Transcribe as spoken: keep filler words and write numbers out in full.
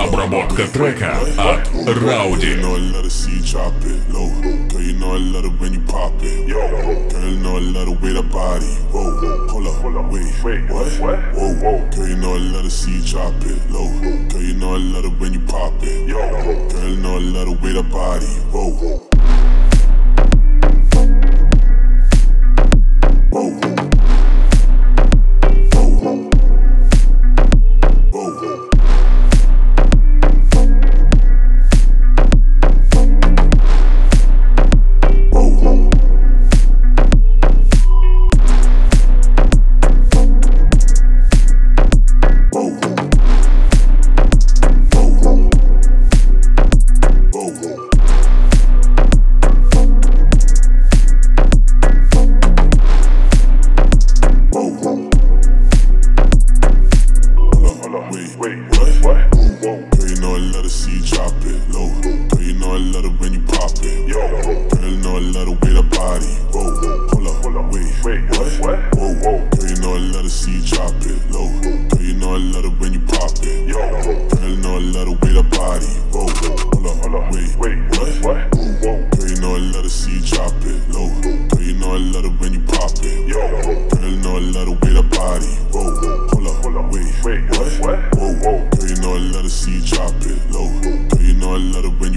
Обработка трека от Rowdy. You know I love to see you drop it low. Girl, you know I love it when you pop it. Girl, you know I love the way that body. Whoa, hold up, wait, what? Whoa, girl, you know I love to see you drop it low. Girl, you know I love it when you pop it. Girl, you know I love the way that body. Whoa. See you drop it low. Girl, you know I love the way